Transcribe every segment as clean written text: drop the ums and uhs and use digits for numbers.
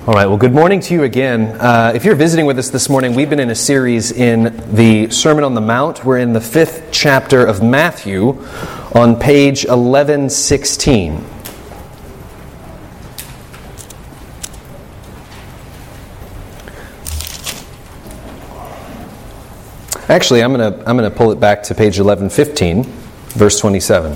All right, well, good morning to you again. If you're visiting with us this morning, we've been in a series in the Sermon on the Mount. We're in the 5th chapter of Matthew on page 1116. Actually, I'm going to pull it back to page 1115, verse 27.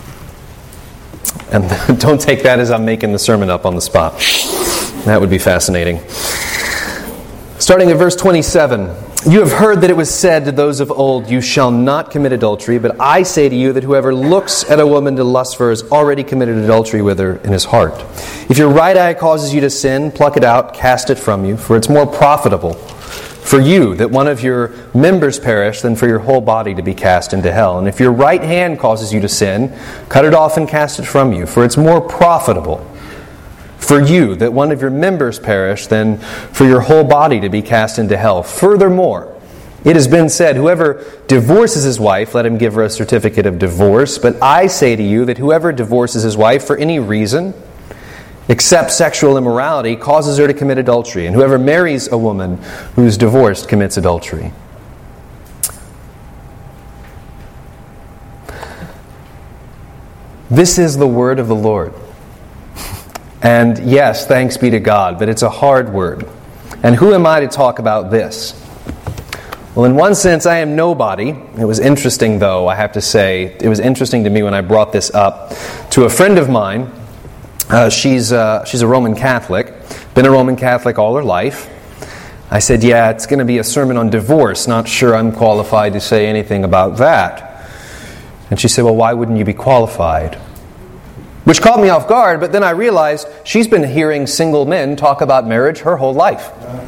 And don't take that as I'm making the sermon up on the spot. That would be fascinating. Starting at verse 27. You have heard that it was said to those of old, you shall not commit adultery, but I say to you that whoever looks at a woman to lust for her has already committed adultery with her in his heart. If your right eye causes you to sin, pluck it out, cast it from you, for it's more profitable for you that one of your members perish than for your whole body to be cast into hell. And if your right hand causes you to sin, cut it off and cast it from you, for it's more profitable for you that one of your members perish than for your whole body to be cast into hell. Furthermore, it has been said, whoever divorces his wife, let him give her a certificate of divorce. But I say to you that whoever divorces his wife for any reason, except sexual immorality, causes her to commit adultery. And whoever marries a woman who's divorced commits adultery. This is the word of the Lord. And yes, thanks be to God, but it's a hard word. And who am I to talk about this? Well, in one sense, I am nobody. It was interesting, though, I have to say. It was interesting to me when I brought this up to a friend of mine. She's a Roman Catholic, been a Roman Catholic all her life. I said, yeah, it's going to be a sermon on divorce. Not sure I'm qualified to say anything about that. And she said, well, why wouldn't you be qualified? Which caught me off guard, but then I realized she's been hearing single men talk about marriage her whole life.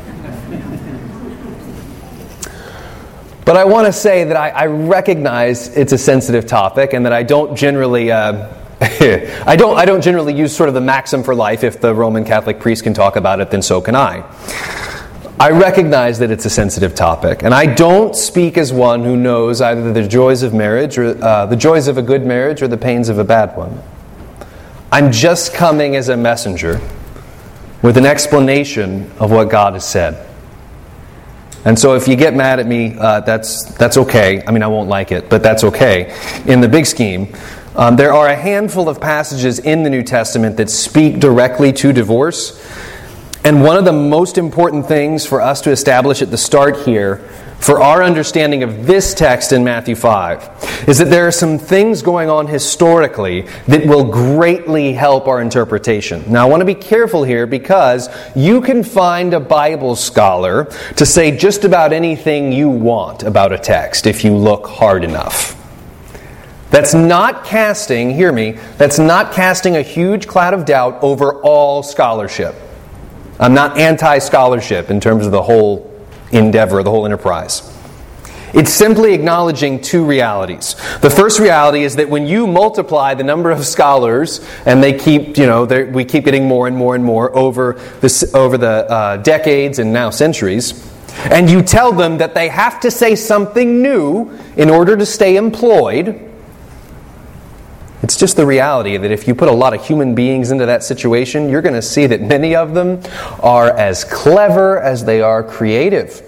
But I want to say that I recognize it's a sensitive topic, and that I don't generally I don't generally use sort of the maxim for life, if the Roman Catholic priest can talk about it, then so can I. I recognize that it's a sensitive topic, and I don't speak as one who knows either the joys of marriage, or the joys of a good marriage, or the pains of a bad one. I'm just coming as a messenger with an explanation of what God has said. And so if you get mad at me, that's okay. I mean, I won't like it, but that's okay. In the big scheme, there are a handful of passages in the New Testament that speak directly to divorce. And one of the most important things for us to establish at the start here, for our understanding of this text in Matthew 5, is that there are some things going on historically that will greatly help our interpretation. Now, I want to be careful here because you can find a Bible scholar to say just about anything you want about a text if you look hard enough. That's not casting, hear me, that's not casting a huge cloud of doubt over all scholarship. I'm not anti-scholarship in terms of the whole endeavor, the whole enterprise. It's simply acknowledging two realities. The first reality is that when you multiply the number of scholars, and they keep, we keep getting more and more and more over the decades and now centuries, and you tell them that they have to say something new in order to stay employed, it's just the reality that if you put a lot of human beings into that situation, you're going to see that many of them are as clever as they are creative.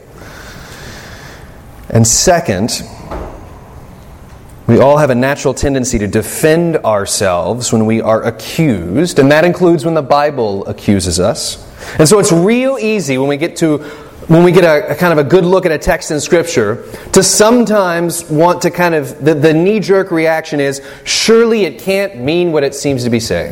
And second, we all have a natural tendency to defend ourselves when we are accused, and that includes when the Bible accuses us. And so it's real easy when we get a kind of a good look at a text in Scripture to sometimes want to kind of, the knee-jerk reaction is, surely it can't mean what it seems to be saying.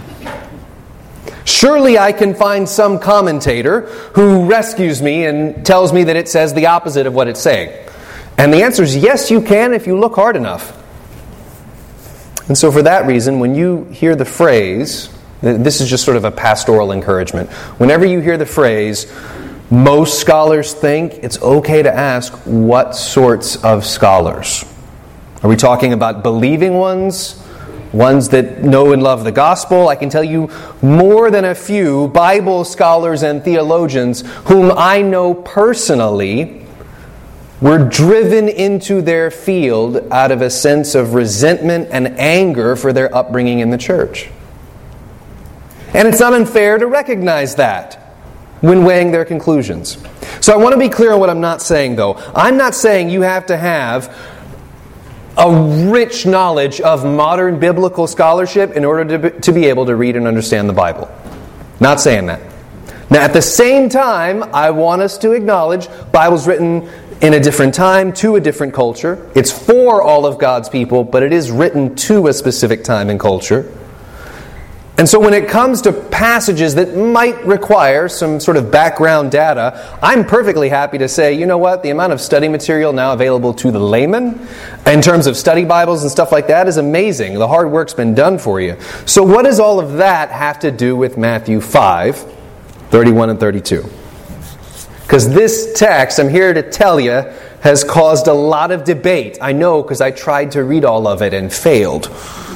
Surely I can find some commentator who rescues me and tells me that it says the opposite of what it's saying. And the answer is yes, you can if you look hard enough. And so for that reason, when you hear the phrase, this is just sort of a pastoral encouragement. Whenever you hear the phrase, most scholars think, it's okay to ask, what sorts of scholars? Are we talking about believing ones? Ones that know and love the gospel? I can tell you more than a few Bible scholars and theologians whom I know personally were driven into their field out of a sense of resentment and anger for their upbringing in the church. And it's not unfair to recognize that. when weighing their conclusions. So I want to be clear on what I'm not saying, though. I'm not saying you have to have a rich knowledge of modern biblical scholarship in order to be able to read and understand the Bible. Not saying that. Now, at the same time, I want us to acknowledge Bible's written in a different time, to a different culture. It's for all of God's people, but it is written to a specific time and culture. And so when it comes to passages that might require some sort of background data, I'm perfectly happy to say, you know what, the amount of study material now available to the layman in terms of study Bibles and stuff like that is amazing. The hard work's been done for you. So what does all of that have to do with Matthew 5, 31 and 32? Because this text, I'm here to tell you, has caused a lot of debate. I know, because I tried to read all of it and failed.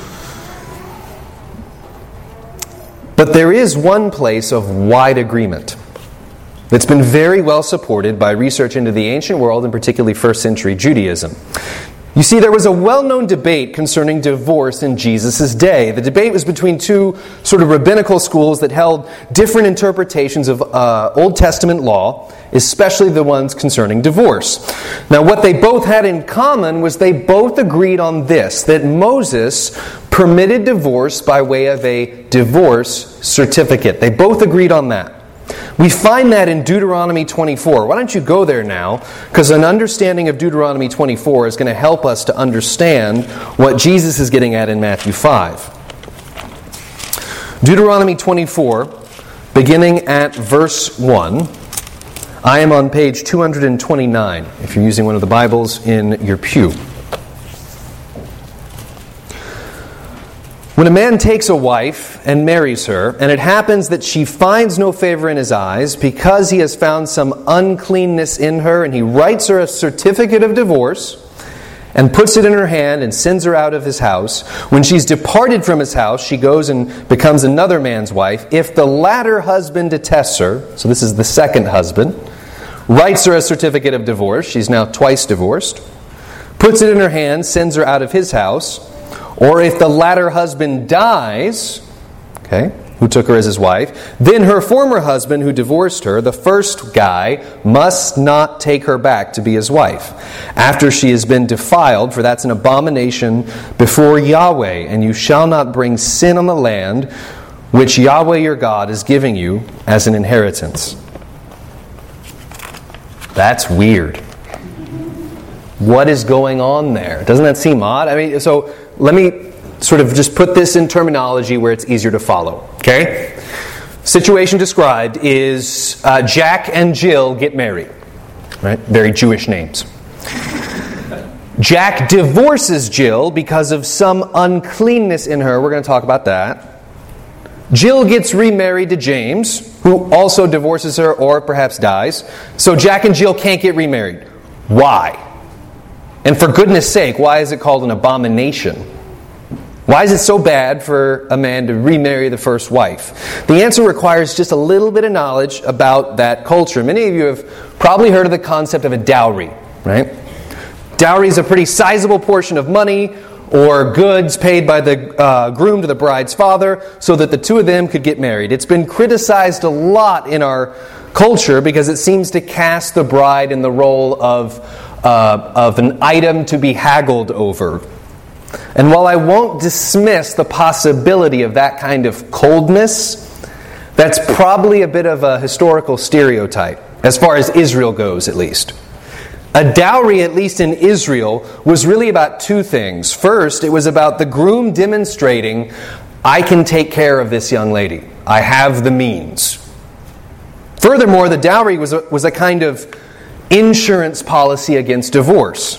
But there is one place of wide agreement that's been very well supported by research into the ancient world, and particularly first century Judaism. You see, there was a well-known debate concerning divorce in Jesus' day. The debate was between two sort of rabbinical schools that held different interpretations of Old Testament law, especially the ones concerning divorce. Now, what they both had in common was they both agreed on this, that Moses permitted divorce by way of a divorce certificate. They both agreed on that. We find that in Deuteronomy 24. Why don't you go there now? Because an understanding of Deuteronomy 24 is going to help us to understand what Jesus is getting at in Matthew 5. Deuteronomy 24, beginning at verse 1. I am on page 229, if you're using one of the Bibles in your pew. When a man takes a wife and marries her, and it happens that she finds no favor in his eyes because he has found some uncleanness in her, and he writes her a certificate of divorce and puts it in her hand and sends her out of his house. When she's departed from his house, she goes and becomes another man's wife. If the latter husband detests her, so this is the second husband, writes her a certificate of divorce, she's now twice divorced, puts it in her hand, sends her out of his house. Or if the latter husband dies, who took her as his wife, then her former husband who divorced her, the first guy, must not take her back to be his wife after she has been defiled, for that's an abomination before Yahweh, and you shall not bring sin on the land which Yahweh your God is giving you as an inheritance. That's weird. What is going on there? Doesn't that seem odd? I mean, so let me sort of just put this in terminology where it's easier to follow. Okay? Situation described is Jack and Jill get married. Right? Very Jewish names. Jack divorces Jill because of some uncleanness in her. We're going to talk about that. Jill gets remarried to James, who also divorces her or perhaps dies. So Jack and Jill can't get remarried. Why? And for goodness sake, why is it called an abomination? Why is it so bad for a man to remarry the first wife? The answer requires just a little bit of knowledge about that culture. Many of you have probably heard of the concept of a dowry, right? Dowry is a pretty sizable portion of money or goods paid by the groom to the bride's father so that the two of them could get married. It's been criticized a lot in our culture because it seems to cast the bride in the role of an item to be haggled over. And while I won't dismiss the possibility of that kind of coldness, that's probably a bit of a historical stereotype, as far as Israel goes at least. A dowry, at least in Israel, was really about two things. First, it was about the groom demonstrating, I can take care of this young lady. I have the means. Furthermore, the dowry was a kind of insurance policy against divorce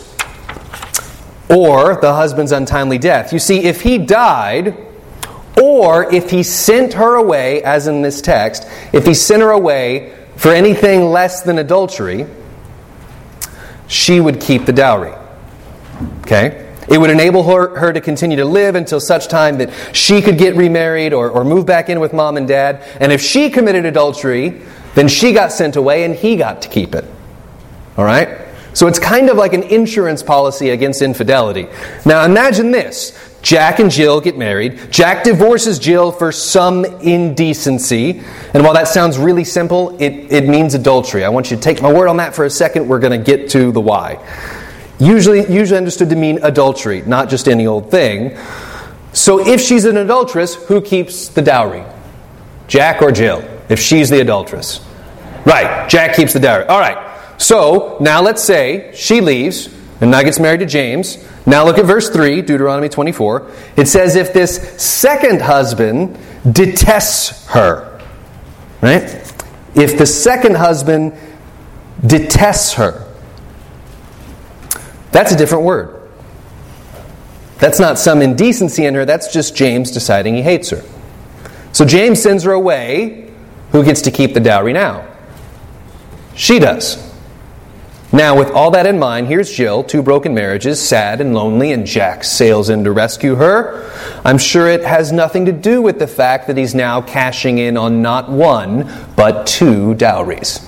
or the husband's untimely death. You see, if he died or if he sent her away, as in this text, if he sent her away for anything less than adultery, she would keep the dowry. Okay? It would enable her to continue to live until such time that she could get remarried or move back in with mom and dad. And if she committed adultery, then she got sent away and he got to keep it. All right? So it's kind of like an insurance policy against infidelity. Now imagine this. Jack and Jill get married. Jack divorces Jill for some indecency. And while that sounds really simple, it means adultery. I want you to take my word on that for a second. We're going to get to the why. Usually understood to mean adultery, not just any old thing. So if she's an adulteress, who keeps the dowry? Jack or Jill? If she's the adulteress. Right, Jack keeps the dowry. All right, so now let's say she leaves and now gets married to James. Now look at verse 3, Deuteronomy 24. It says, if this second husband detests her, right? If the second husband detests her, that's a different word. That's not some indecency in her, that's just James deciding he hates her. So James sends her away. Who gets to keep the dowry now? She does. Now, with all that in mind, here's Jill, 2 broken marriages, sad and lonely, and Jack sails in to rescue her. I'm sure it has nothing to do with the fact that he's now cashing in on not 1, but 2 dowries.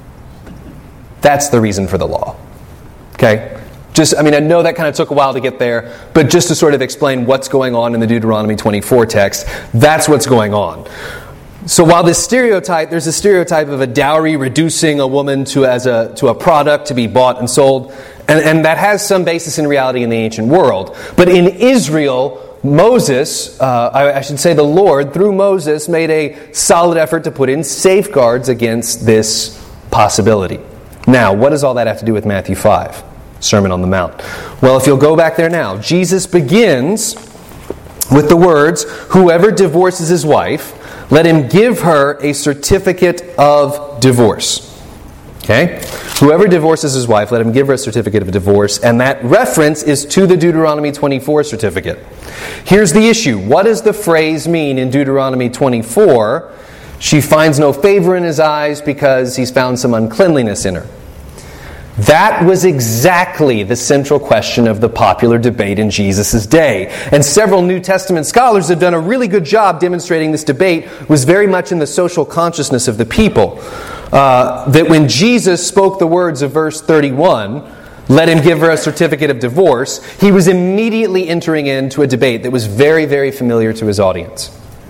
That's the reason for the law. Okay? I know that kind of took a while to get there, but just to sort of explain what's going on in the Deuteronomy 24 text, that's what's going on. So while there's a stereotype of a dowry reducing a woman to a product to be bought and sold, and that has some basis in reality in the ancient world. But in Israel, Moses, I should say the Lord, through Moses, made a solid effort to put in safeguards against this possibility. Now, what does all that have to do with Matthew 5, Sermon on the Mount? Well, if you'll go back there now, Jesus begins with the words, whoever divorces his wife, let him give her a certificate of divorce. Okay? Whoever divorces his wife, let him give her a certificate of divorce. And that reference is to the Deuteronomy 24 certificate. Here's the issue. What does the phrase mean in Deuteronomy 24? She finds no favor in his eyes because he's found some uncleanliness in her. That was exactly the central question of the popular debate in Jesus' day. And several New Testament scholars have done a really good job demonstrating this debate was very much in the social consciousness of the people. That when Jesus spoke the words of verse 31, let him give her a certificate of divorce, he was immediately entering into a debate that was very, very familiar to his audience.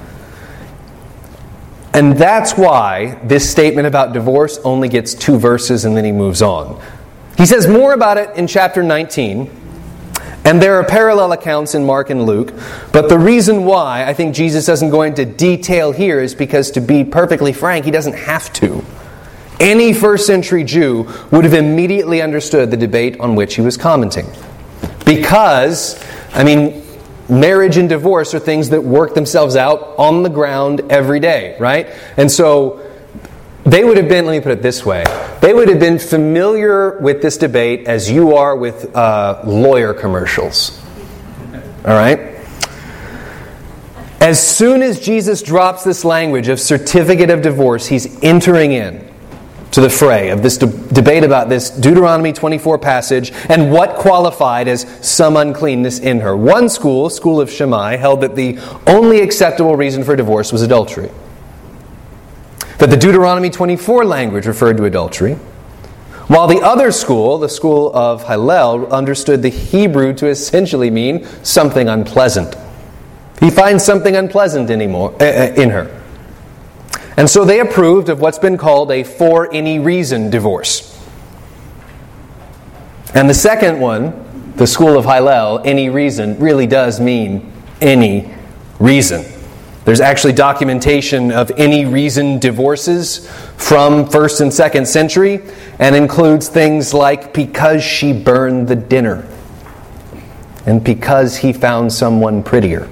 And that's why this statement about divorce only gets 2 verses and then he moves on. He says more about it in chapter 19, and there are parallel accounts in Mark and Luke, but the reason why I think Jesus doesn't go into detail here is because, to be perfectly frank, he doesn't have to. Any first century Jew would have immediately understood the debate on which he was commenting. Because, marriage and divorce are things that work themselves out on the ground every day, right? And so they would have been, let me put it this way, they would have been familiar with this debate as you are with lawyer commercials. All right? As soon as Jesus drops this language of certificate of divorce, he's entering in to the fray of this debate about this Deuteronomy 24 passage and what qualified as some uncleanness in her. One school of Shammai, held that the only acceptable reason for divorce was adultery. That the Deuteronomy 24 language referred to adultery. While the other school, the school of Hillel, understood the Hebrew to essentially mean something unpleasant. He finds something unpleasant in her. And so they approved of what's been called a for any reason divorce. And the second one, the school of Hillel, any reason, really does mean any reason. There's actually documentation of any reason divorces from 1st and 2nd century, and includes things like because she burned the dinner and because he found someone prettier.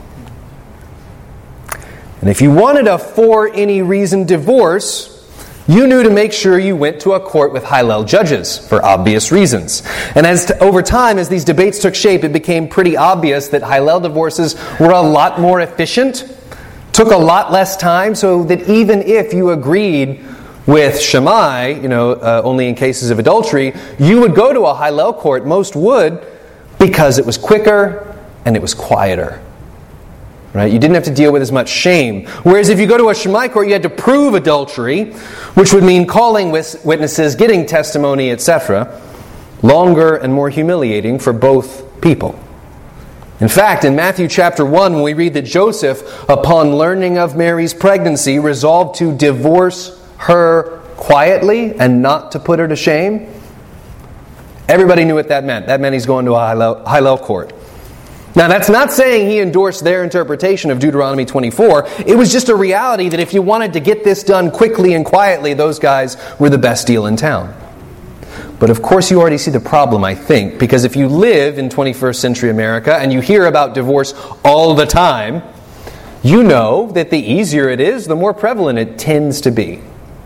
And if you wanted a for any reason divorce, you knew to make sure you went to a court with Hillel judges for obvious reasons. And over time, as these debates took shape, it became pretty obvious that Hillel divorces were a lot more efficient, took a lot less time, so that even if you agreed with Shammai, only in cases of adultery, you would go to a Hillel court, most would, because it was quicker and it was quieter. Right? You didn't have to deal with as much shame. Whereas if you go to a Shammai court, you had to prove adultery, which would mean calling witnesses, getting testimony, etc. Longer and more humiliating for both people. In fact, in Matthew chapter 1, when we read that Joseph, upon learning of Mary's pregnancy, resolved to divorce her quietly and not to put her to shame, everybody knew what that meant. That meant he's going to a Hillel court. Now, that's not saying he endorsed their interpretation of Deuteronomy 24. It was just a reality that if you wanted to get this done quickly and quietly, those guys were the best deal in town. But of course you already see the problem, I think, because if you live in 21st century America and you hear about divorce all the time, you know that the easier it is, the more prevalent it tends to be.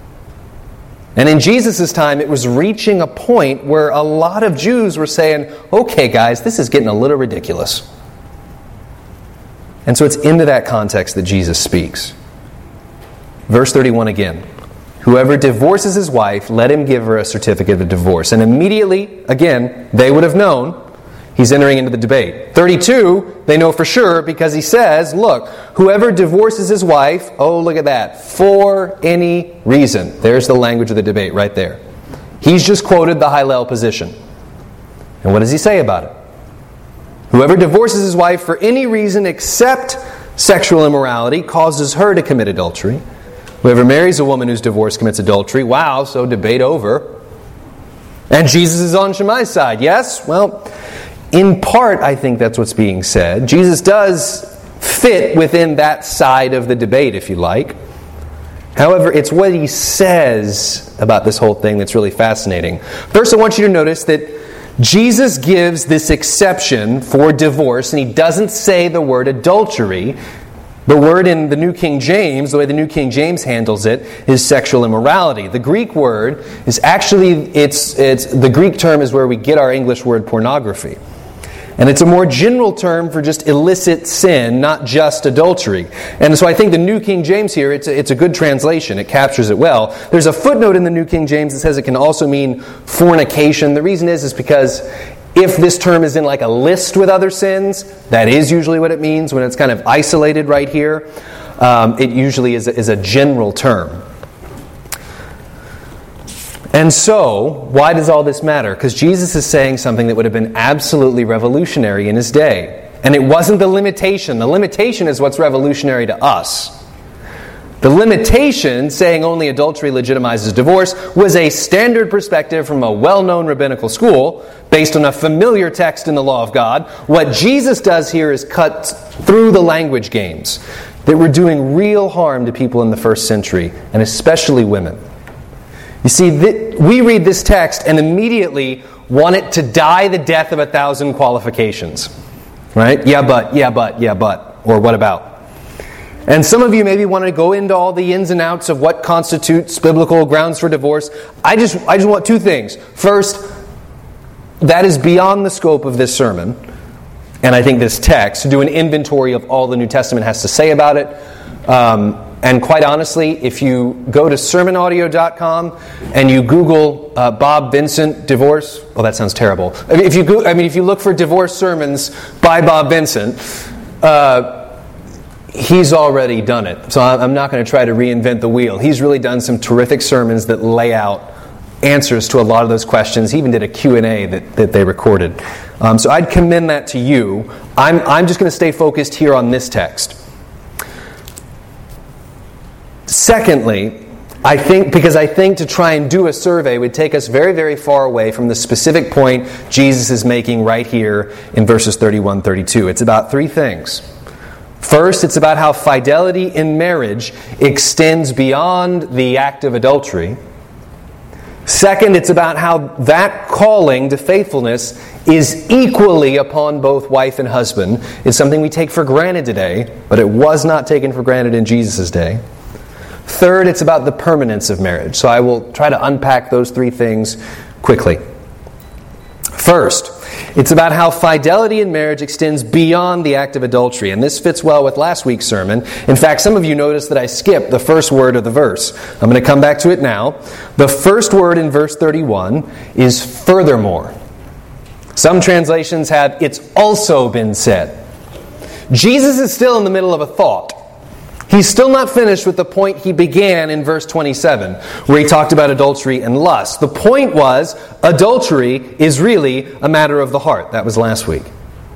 And in Jesus' time, it was reaching a point where a lot of Jews were saying, okay guys, this is getting a little ridiculous. And so it's into that context that Jesus speaks. Verse 31 again. Whoever divorces his wife, let him give her a certificate of divorce. And immediately, again, they would have known he's entering into the debate. 32, they know for sure because he says, look, whoever divorces his wife, oh, look at that, for any reason. There's the language of the debate right there. He's just quoted the Hillel position. And what does he say about it? Whoever divorces his wife for any reason except sexual immorality causes her to commit adultery. Whoever marries a woman who's divorced commits adultery. Wow, so debate over. And Jesus is on Shammai's side. Yes? Well, in part, I think that's what's being said. Jesus does fit within that side of the debate, if you like. However, it's what he says about this whole thing that's really fascinating. First, I want you to notice that Jesus gives this exception for divorce, and he doesn't say the word adultery. The word in the New King James, the way the New King James handles it, is sexual immorality. The Greek word is actually, it's the Greek term is where we get our English word pornography. And it's a more general term for just illicit sin, not just adultery. And so I think the New King James here, it's a good translation. It captures it well. There's a footnote in the New King James that says it can also mean fornication. The reason is because if this term is in like a list with other sins, that is usually what it means. When it's kind of isolated right here, it usually is a general term. And so, why does all this matter? Because Jesus is saying something that would have been absolutely revolutionary in his day. And it wasn't the limitation. The limitation is what's revolutionary to us. The limitation, saying only adultery legitimizes divorce, was a standard perspective from a well-known rabbinical school based on a familiar text in the law of God. What Jesus does here is cut through the language games that were doing real harm to people in the first century, and especially women. You see, we read this text and immediately want it to die the death of 1,000 qualifications. Right? Yeah, but, or what about? And some of you maybe want to go into all the ins and outs of what constitutes biblical grounds for divorce. I just want two things. First, that is beyond the scope of this sermon, and I think this text, to do an inventory of all the New Testament has to say about it. And quite honestly, if you go to sermonaudio.com and you Google Bob Vincent divorce, well, that sounds terrible. If you look for divorce sermons by Bob Vincent, he's already done it. So I'm not going to try to reinvent the wheel. He's really done some terrific sermons that lay out answers to a lot of those questions. He even did a Q&A that they recorded. So I'd commend that to you. I'm just going to stay focused here on this text. Secondly, I think to try and do a survey would take us very, very far away from the specific point Jesus is making right here in verses 31, 32. It's about three things. First, it's about how fidelity in marriage extends beyond the act of adultery. Second, it's about how that calling to faithfulness is equally upon both wife and husband. It's something we take for granted today, but it was not taken for granted in Jesus' day. Third, it's about the permanence of marriage. So I will try to unpack those three things quickly. First, it's about how fidelity in marriage extends beyond the act of adultery. And this fits well with last week's sermon. In fact, some of you noticed that I skipped the first word of the verse. I'm going to come back to it now. The first word in verse 31 is furthermore. Some translations have, it's also been said. Jesus is still in the middle of a thought. He's still not finished with the point he began in verse 27, where he talked about adultery and lust. The point was, adultery is really a matter of the heart. That was last week.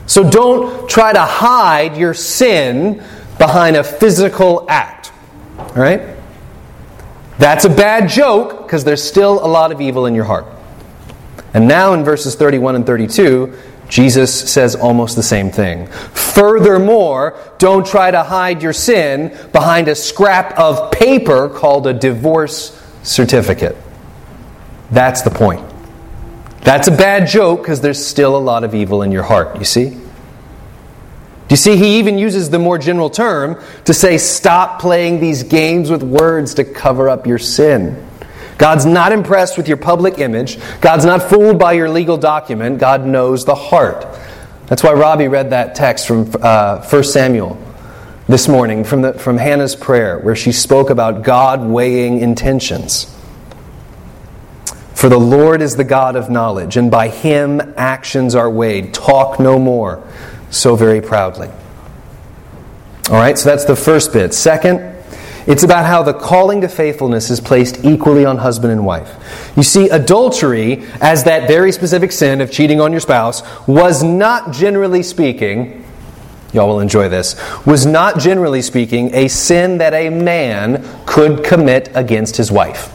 So don't try to hide your sin behind a physical act. All right? That's a bad joke because there's still a lot of evil in your heart. And now in verses 31 and 32, Jesus says almost the same thing. Furthermore, don't try to hide your sin behind a scrap of paper called a divorce certificate. That's the point. That's a bad joke because there's still a lot of evil in your heart, you see? Do you see, he even uses the more general term to say, stop playing these games with words to cover up your sin. God's not impressed with your public image. God's not fooled by your legal document. God knows the heart. That's why Robbie read that text from 1 Samuel this morning, from Hannah's prayer, where she spoke about God weighing intentions. For the Lord is the God of knowledge, and by Him actions are weighed. Talk no more so very proudly. All right, so that's the first bit. Second, it's about how the calling to faithfulness is placed equally on husband and wife. You see, adultery, as that very specific sin of cheating on your spouse, was not generally speaking, y'all will enjoy this, was not generally speaking a sin that a man could commit against his wife.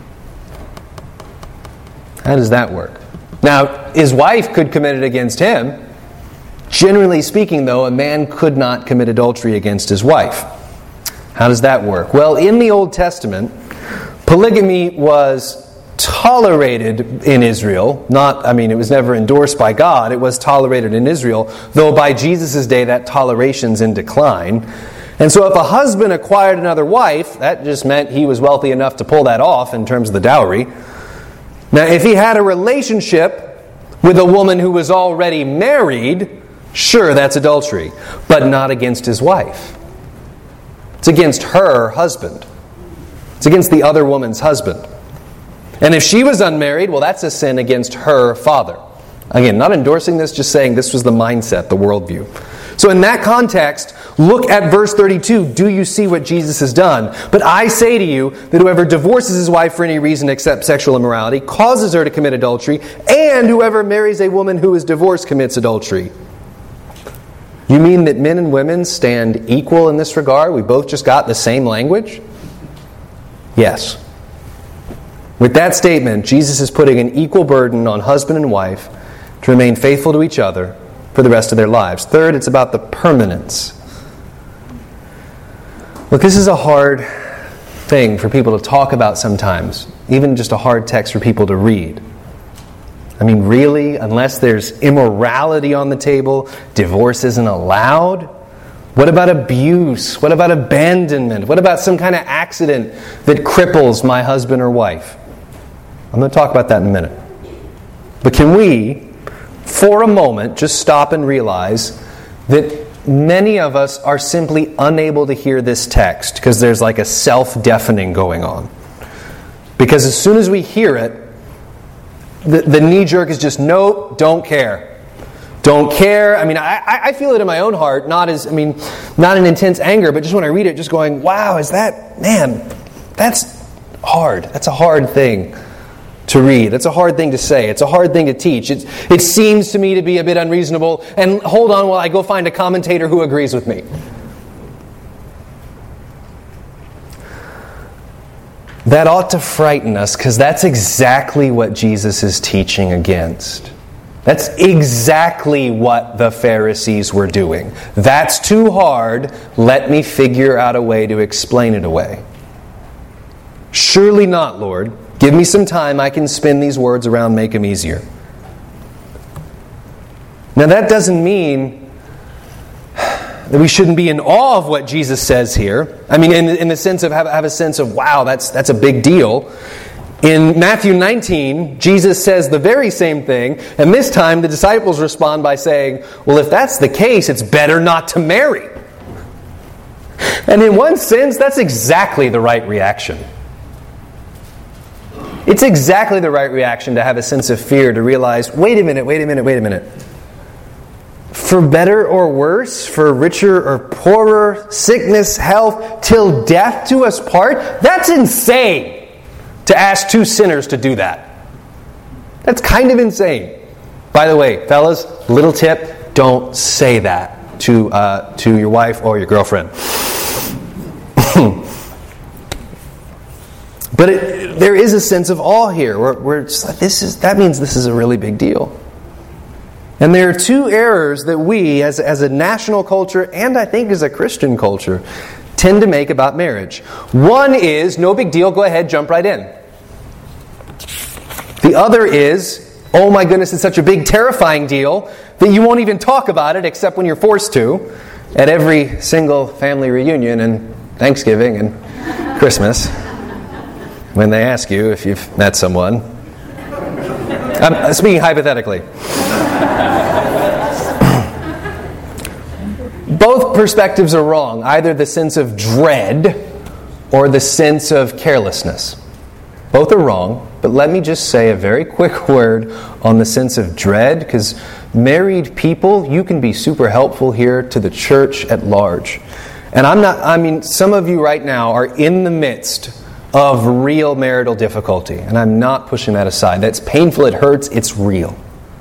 How does that work? Now, his wife could commit it against him. Generally speaking, though, a man could not commit adultery against his wife. How does that work? Well, in the Old Testament, polygamy was tolerated in Israel. It was never endorsed by God. It was tolerated in Israel, though by Jesus' day that toleration's in decline. And so if a husband acquired another wife, that just meant he was wealthy enough to pull that off in terms of the dowry. Now, if he had a relationship with a woman who was already married, sure, that's adultery, but not against his wife. It's against her husband. It's against the other woman's husband. And if she was unmarried, well, that's a sin against her father. Again, not endorsing this, just saying this was the mindset, the worldview. So in that context, look at verse 32. Do you see what Jesus has done? But I say to you that whoever divorces his wife for any reason except sexual immorality causes her to commit adultery, and whoever marries a woman who is divorced commits adultery. You mean that men and women stand equal in this regard? We both just got the same language? Yes. With that statement, Jesus is putting an equal burden on husband and wife to remain faithful to each other for the rest of their lives. Third, it's about the permanence. Look, this is a hard thing for people to talk about sometimes, even just a hard text for people to read. I mean, really, unless there's immorality on the table, divorce isn't allowed? What about abuse? What about abandonment? What about some kind of accident that cripples my husband or wife? I'm going to talk about that in a minute. But can we, for a moment, just stop and realize that many of us are simply unable to hear this text because there's like a self-deafening going on. Because as soon as we hear it, the knee-jerk is just, no, don't care. Don't care. I mean, I feel it in my own heart, not in intense anger, but just when I read it, just going, wow, that's hard. That's a hard thing to read. That's a hard thing to say. It's a hard thing to teach. It seems to me to be a bit unreasonable. And hold on while I go find a commentator who agrees with me. That ought to frighten us because that's exactly what Jesus is teaching against. That's exactly what the Pharisees were doing. That's too hard. Let me figure out a way to explain it away. Surely not, Lord. Give me some time. I can spin these words around, make them easier. Now that doesn't mean that we shouldn't be in awe of what Jesus says here. I mean, in the sense of have a sense of, wow, that's a big deal. In Matthew 19, Jesus says the very same thing, and this time the disciples respond by saying, well, if that's the case, it's better not to marry. And in one sense, that's exactly the right reaction. It's exactly the right reaction to have a sense of fear, to realize, wait a minute. For better or worse, for richer or poorer, sickness, health, till death do us part? That's insane to ask two sinners to do that. That's kind of insane. By the way, fellas, little tip, Don't say that to your wife or your girlfriend. But there is a sense of awe here, where it's like, that means this is a really big deal. And there are two errors that we, as a national culture, and I think as a Christian culture, tend to make about marriage. One is, no big deal, go ahead, jump right in. The other is, oh my goodness, it's such a big, terrifying deal that you won't even talk about it except when you're forced to at every single family reunion and Thanksgiving and Christmas when they ask you if you've met someone. I'm speaking hypothetically. Both perspectives are wrong, either the sense of dread or the sense of carelessness. Both are wrong, but let me just say a very quick word on the sense of dread, because married people, you can be super helpful here to the church at large. And some of you right now are in the midst of real marital difficulty, and I'm not pushing that aside. That's painful, it hurts, it's real.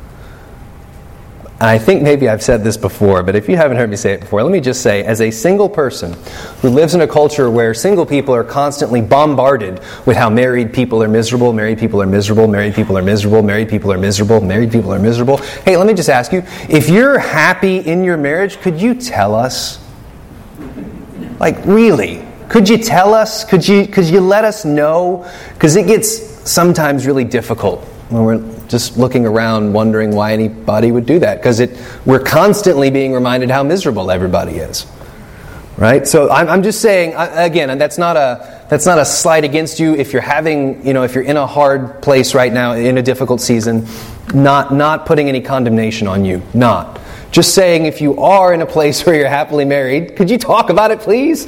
I think maybe I've said this before, but if you haven't heard me say it before, let me just say, as a single person who lives in a culture where single people are constantly bombarded with how married people are miserable, married people are miserable, married people are miserable, married people are miserable, married people are miserable. Hey, let me just ask you, if you're happy in your marriage, could you tell us? Like, really? Could you tell us? Could you let us know? Because it gets sometimes really difficult when we're just looking around wondering why anybody would do that. Because we're constantly being reminded how miserable everybody is. Right? So I'm just saying, again, and that's not a slight against you if you're if you're in a hard place right now, in a difficult season, not putting any condemnation on you. Not. Just saying, if you are in a place where you're happily married, could you talk about it, please?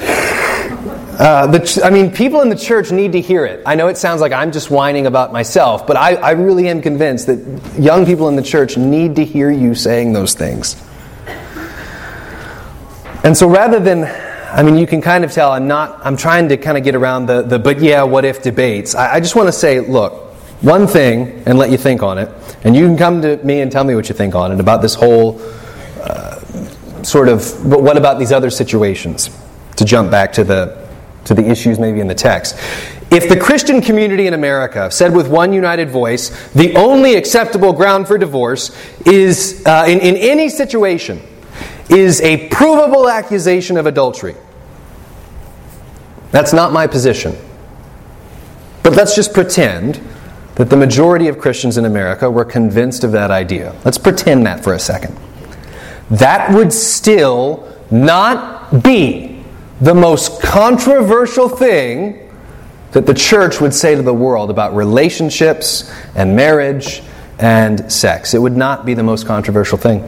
People in the church need to hear it. I know it sounds like I'm just whining about myself, but I really am convinced that young people in the church need to hear you saying those things. And so rather than, you can kind of tell I'm trying to kind of get around the but yeah, what if debates. I just want to say, look, one thing and let you think on it, and you can come to me and tell me what you think on it about this whole but what about these other situations? To jump back to the issues maybe in the text. If the Christian community in America said with one united voice, the only acceptable ground for divorce is, in any situation, is a provable accusation of adultery. That's not my position. But let's just pretend that the majority of Christians in America were convinced of that idea. Let's pretend that for a second. That would still not be the most controversial thing that the church would say to the world about relationships and marriage and sex. It would not be the most controversial thing.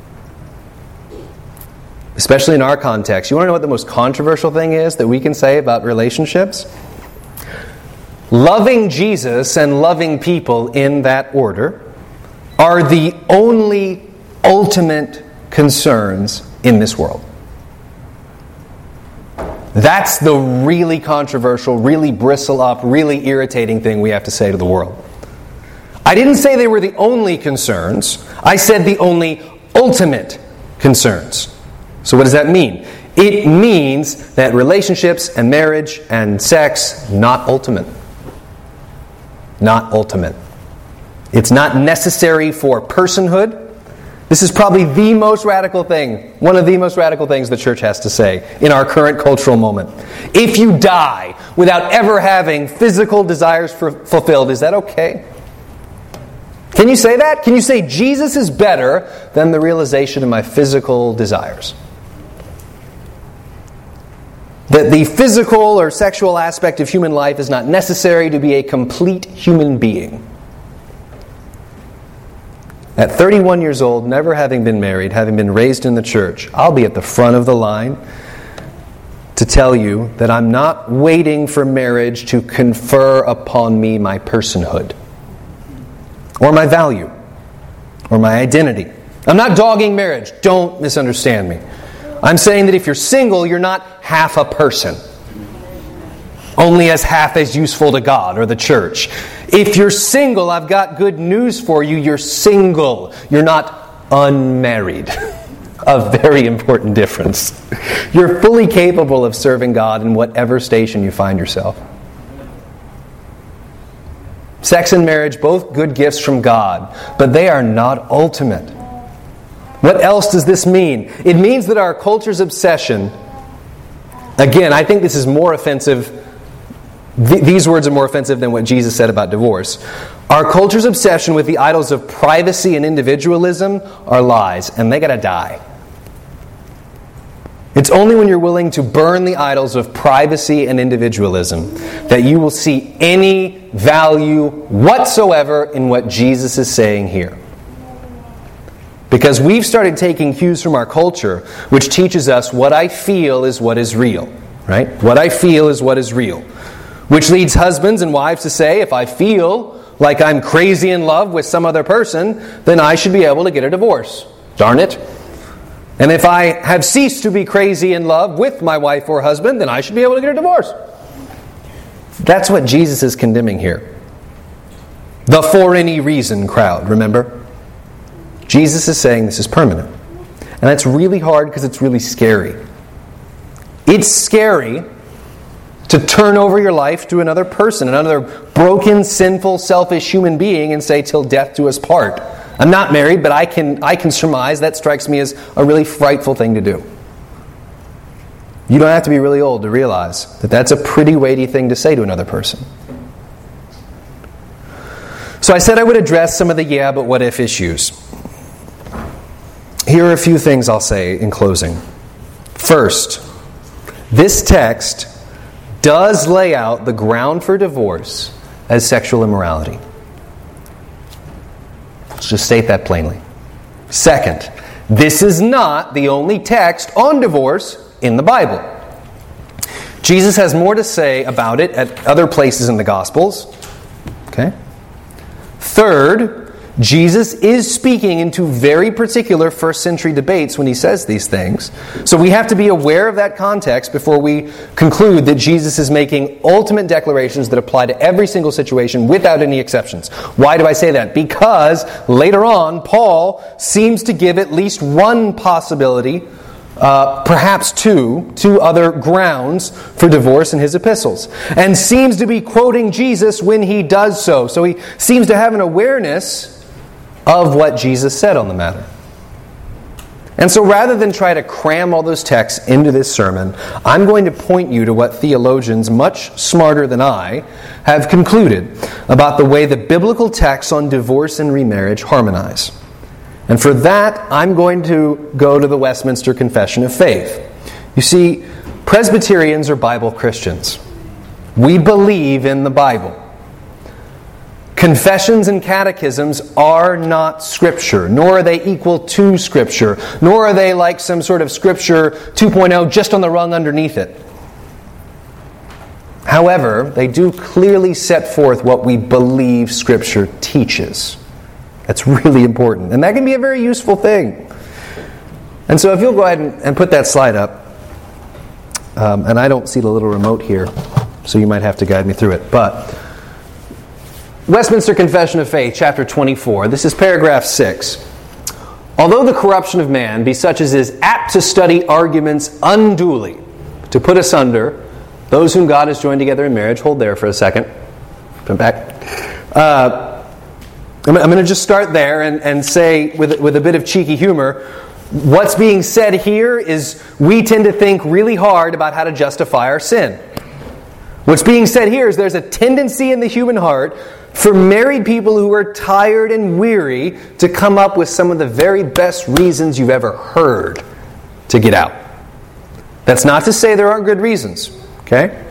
Especially in our context. You want to know what the most controversial thing is that we can say about relationships? Loving Jesus and loving people in that order are the only ultimate concerns in this world. That's the really controversial, really bristle up, really irritating thing we have to say to the world. I didn't say they were the only concerns. I said the only ultimate concerns. So what does that mean? It means that relationships and marriage and sex, not ultimate. Not ultimate. It's not necessary for personhood. This is probably the most radical thing, one of the most radical things the church has to say in our current cultural moment. If you die without ever having physical desires fulfilled, is that okay? Can you say that? Can you say Jesus is better than the realization of my physical desires? That the physical or sexual aspect of human life is not necessary to be a complete human being. At 31 years old, never having been married, having been raised in the church, I'll be at the front of the line to tell you that I'm not waiting for marriage to confer upon me my personhood, or my value, or my identity. I'm not dogging marriage. Don't misunderstand me. I'm saying that if you're single, you're not half a person, only as half as useful to God or the church. If you're single, I've got good news for you. You're single. You're not unmarried. A very important difference. You're fully capable of serving God in whatever station you find yourself. Sex and marriage, both good gifts from God, but they are not ultimate. What else does this mean? It means that our culture's obsession, again, I think this is more offensive. These words are more offensive than what Jesus said about divorce. Our culture's obsession with the idols of privacy and individualism are lies, and they gotta die. It's only when you're willing to burn the idols of privacy and individualism that you will see any value whatsoever in what Jesus is saying here. Because we've started taking cues from our culture, which teaches us what I feel is what is real. Right? What I feel is what is real. Which leads husbands and wives to say, if I feel like I'm crazy in love with some other person, then I should be able to get a divorce. Darn it. And if I have ceased to be crazy in love with my wife or husband, then I should be able to get a divorce. That's what Jesus is condemning here. The for any reason crowd, remember? Jesus is saying this is permanent. And that's really hard because it's really scary. It's scary to turn over your life to another person, another broken, sinful, selfish human being and say, till death do us part. I'm not married, but I can surmise that strikes me as a really frightful thing to do. You don't have to be really old to realize that that's a pretty weighty thing to say to another person. So I said I would address some of the yeah, but what if issues. Here are a few things I'll say in closing. First, this text does lay out the ground for divorce as sexual immorality. Let's just state that plainly. Second, this is not the only text on divorce in the Bible. Jesus has more to say about it at other places in the Gospels. Okay? Third, Jesus is speaking into very particular first century debates when he says these things. So we have to be aware of that context before we conclude that Jesus is making ultimate declarations that apply to every single situation without any exceptions. Why do I say that? Because later on, Paul seems to give at least one possibility, perhaps two other grounds for divorce in his epistles. And seems to be quoting Jesus when he does so. So he seems to have an awareness of what Jesus said on the matter. And so rather than try to cram all those texts into this sermon, I'm going to point you to what theologians much smarter than I have concluded about the way the biblical texts on divorce and remarriage harmonize. And for that, I'm going to go to the Westminster Confession of Faith. You see, Presbyterians are Bible Christians. We believe in the Bible. Confessions and catechisms are not Scripture, nor are they equal to Scripture, nor are they like some sort of Scripture 2.0 just on the rung underneath it. However, they do clearly set forth what we believe Scripture teaches. That's really important, and that can be a very useful thing. And so if you'll go ahead and put that slide up, and I don't see the little remote here, so you might have to guide me through it, but Westminster Confession of Faith, chapter 24. This is paragraph 6. Although the corruption of man be such as is apt to study arguments unduly, to put asunder those whom God has joined together in marriage. Hold there for a second. Come back. I'm going to just start there and say, with a bit of cheeky humor, what's being said here is we tend to think really hard about how to justify our sin. What's being said here is there's a tendency in the human heart for married people who are tired and weary to come up with some of the very best reasons you've ever heard to get out. That's not to say there aren't good reasons, okay?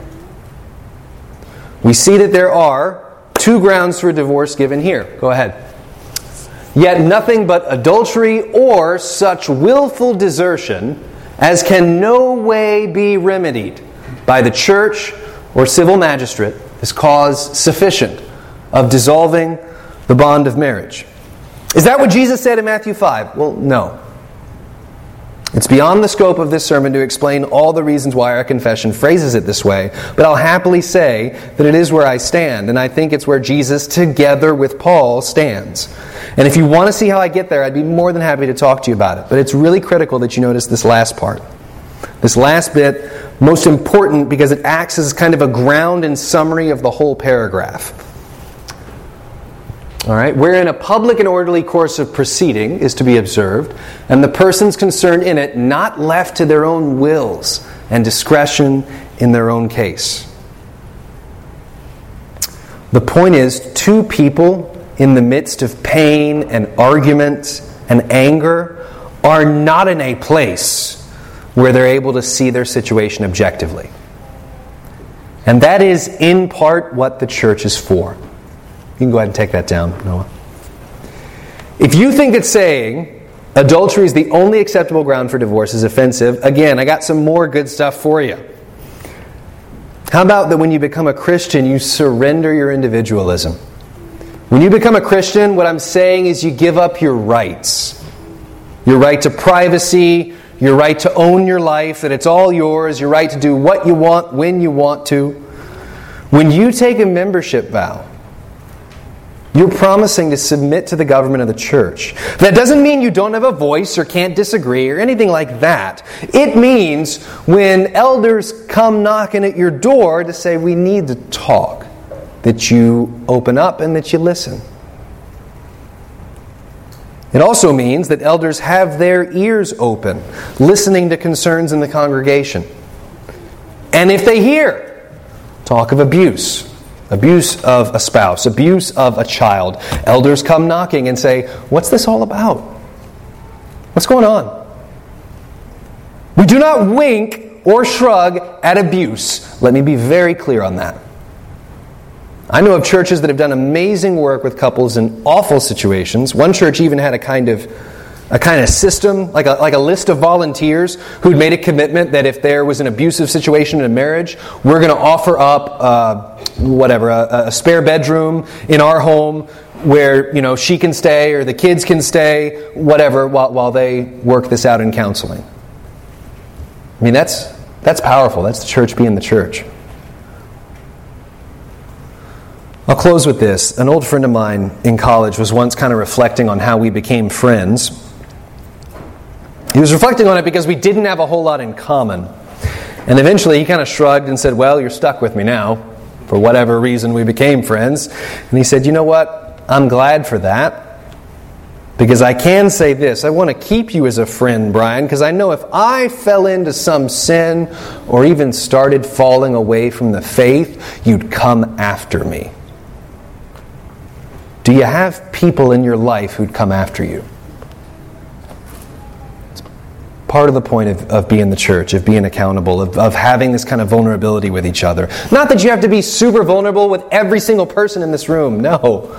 We see that there are two grounds for divorce given here. Go ahead. Yet nothing but adultery or such willful desertion as can no way be remedied by the church or civil magistrate is cause sufficient of dissolving the bond of marriage. Is that what Jesus said in Matthew 5? Well, no. It's beyond the scope of this sermon to explain all the reasons why our confession phrases it this way, but I'll happily say that it is where I stand, and I think it's where Jesus, together with Paul, stands. And if you want to see how I get there, I'd be more than happy to talk to you about it. But it's really critical that you notice this last part. This last bit, most important because it acts as kind of a ground and summary of the whole paragraph. All right, wherein a public and orderly course of proceeding is to be observed, and the persons concerned in it not left to their own wills and discretion in their own case. The point is, two people in the midst of pain and argument and anger are not in a place where they're able to see their situation objectively. And that is in part what the church is for. You can go ahead and take that down, Noah. If you think that saying adultery is the only acceptable ground for divorce is offensive, again, I got some more good stuff for you. How about that when you become a Christian, you surrender your individualism? When you become a Christian, what I'm saying is you give up your rights. Your right to privacy, your right to own your life, that it's all yours, your right to do what you want, when you want to. When you take a membership vow, you're promising to submit to the government of the church. That doesn't mean you don't have a voice or can't disagree or anything like that. It means when elders come knocking at your door to say, we need to talk, that you open up and that you listen. It also means that elders have their ears open, listening to concerns in the congregation. And if they hear talk of abuse of a spouse, abuse of a child, elders come knocking and say, what's this all about? What's going on? We do not wink or shrug at abuse. Let me be very clear on that. I know of churches that have done amazing work with couples in awful situations. One church even had a kind of system, like a list of volunteers who'd made a commitment that if there was an abusive situation in a marriage, we're going to offer up a spare bedroom in our home where she can stay or the kids can stay, whatever, while they work this out in counseling. I mean, that's powerful. That's the church being the church. I'll close with this. An old friend of mine in college was once kind of reflecting on how we became friends. He was reflecting on it because we didn't have a whole lot in common. And eventually he kind of shrugged and said, well, you're stuck with me now. For whatever reason we became friends. And he said, you know what? I'm glad for that. Because I can say this. I want to keep you as a friend, Brian, because I know if I fell into some sin or even started falling away from the faith, you'd come after me. Do you have people in your life who'd come after you? It's part of the point of being the church, of being accountable, of having this kind of vulnerability with each other. Not that you have to be super vulnerable with every single person in this room. No.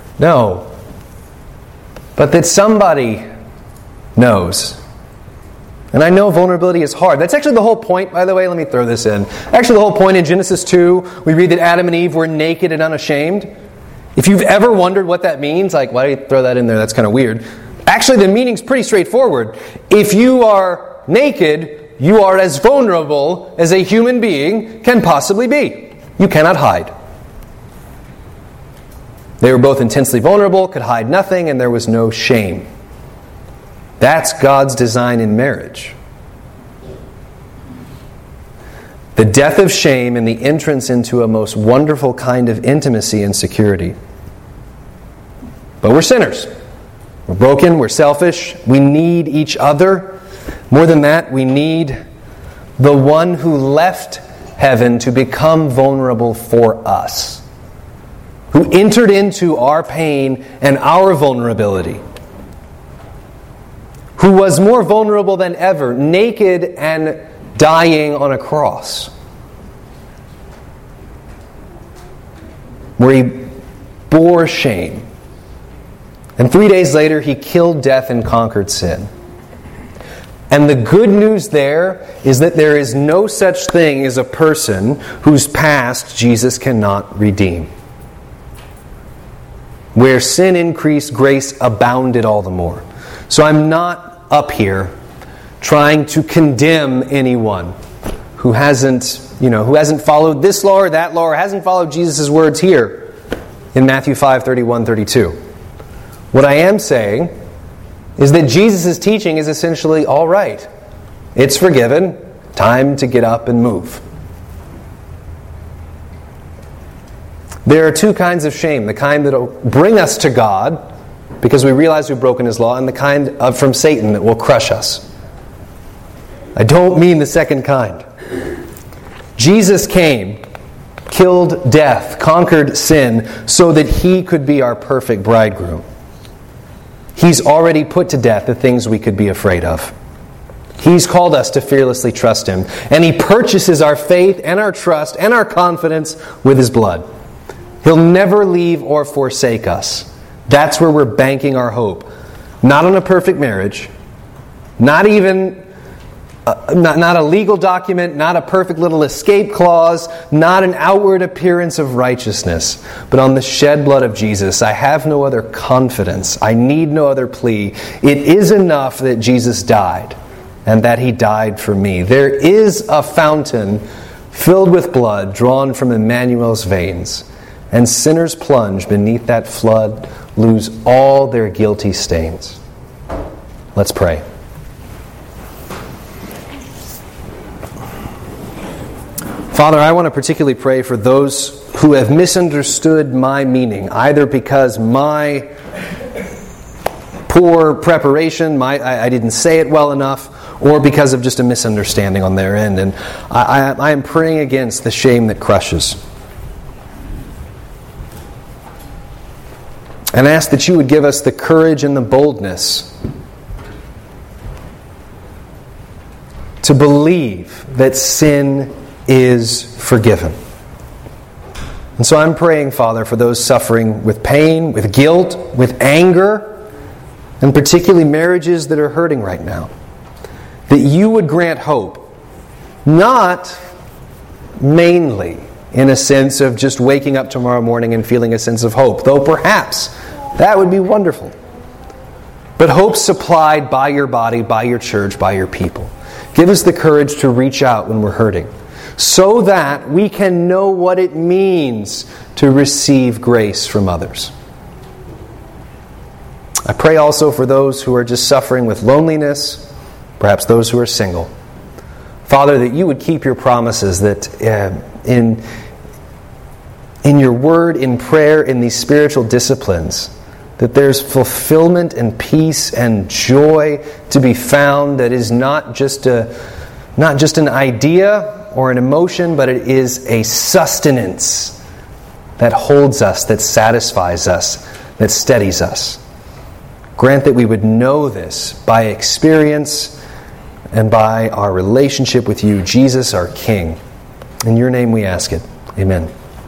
But that somebody knows. And I know vulnerability is hard. That's actually the whole point, by the way. Let me throw this in. Actually, the whole point in Genesis 2, we read that Adam and Eve were naked and unashamed. If you've ever wondered what that means, like, why do you throw that in there? That's kind of weird. Actually, the meaning's pretty straightforward. If you are naked, you are as vulnerable as a human being can possibly be. You cannot hide. They were both intensely vulnerable, could hide nothing, and there was no shame. That's God's design in marriage. The death of shame and the entrance into a most wonderful kind of intimacy and security. But we're sinners. We're broken, we're selfish, we need each other. More than that, we need the one who left heaven to become vulnerable for us. Who entered into our pain and our vulnerability. Who was more vulnerable than ever, naked and dying on a cross. Where he bore shame. And 3 days later, he killed death and conquered sin. And the good news there is that there is no such thing as a person whose past Jesus cannot redeem. Where sin increased, grace abounded all the more. So I'm not up here trying to condemn anyone who hasn't followed this law or that law, or hasn't followed Jesus' words here in Matthew 5:31-32. What I am saying is that Jesus' teaching is essentially all right. It's forgiven. Time to get up and move. There are two kinds of shame. The kind that will bring us to God because we realize we've broken His law, and the kind of from Satan that will crush us. I don't mean the second kind. Jesus came, killed death, conquered sin, so that He could be our perfect bridegroom. He's already put to death the things we could be afraid of. He's called us to fearlessly trust Him, and He purchases our faith and our trust and our confidence with His blood. He'll never leave or forsake us. That's where we're banking our hope. Not on a perfect marriage, not even not a legal document, not a perfect little escape clause, not an outward appearance of righteousness, but on the shed blood of Jesus. I have no other confidence. I need no other plea. It is enough that Jesus died and that He died for me. There is a fountain filled with blood drawn from Emmanuel's veins, and sinners plunge beneath that flood, lose all their guilty stains. Let's pray. Father, I want to particularly pray for those who have misunderstood my meaning, either because my poor preparation, I didn't say it well enough, or because of just a misunderstanding on their end. And I am praying against the shame that crushes. And ask that You would give us the courage and the boldness to believe that sin is forgiven. And so I'm praying, Father, for those suffering with pain, with guilt, with anger, and particularly marriages that are hurting right now, that You would grant hope, not mainly in a sense of just waking up tomorrow morning and feeling a sense of hope, though perhaps that would be wonderful. But hope supplied by Your body, by Your church, by Your people. Give us the courage to reach out when we're hurting, so that we can know what it means to receive grace from others. I pray also for those who are just suffering with loneliness, perhaps those who are single. Father, that You would keep Your promises, that in Your word, in prayer, in these spiritual disciplines, that there's fulfillment and peace and joy to be found that is not just an idea or an emotion, but it is a sustenance that holds us, that satisfies us, that steadies us. Grant that we would know this by experience and by our relationship with You, Jesus, our King. In Your name we ask it. Amen.